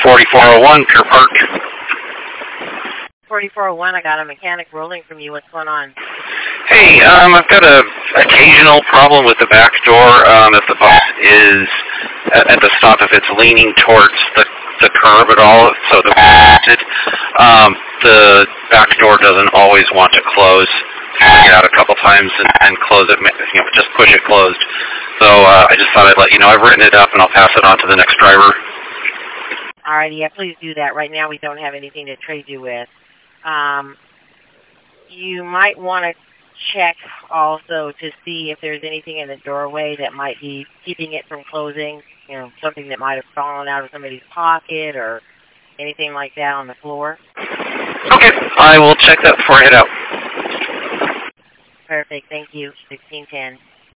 4401, Pier Park. 4401, I got a mechanic rolling from you. What's going on? Hey, I've got a occasional problem with the back door. If the bus is at the stop, if it's leaning towards the curb at all, so the back door doesn't always want to close. I get out a couple times and close it, just push it closed. So I just thought I'd let you know. I've written it up and I'll pass it on to the next driver. Alrighty, yeah, please do that. Right now we don't have anything to trade you with. You might want to check also to see if there's anything in the doorway that might be keeping it from closing. Something that might have fallen out of somebody's pocket or anything like that on the floor. Okay, I will check that before I head out. Perfect, thank you. 1610.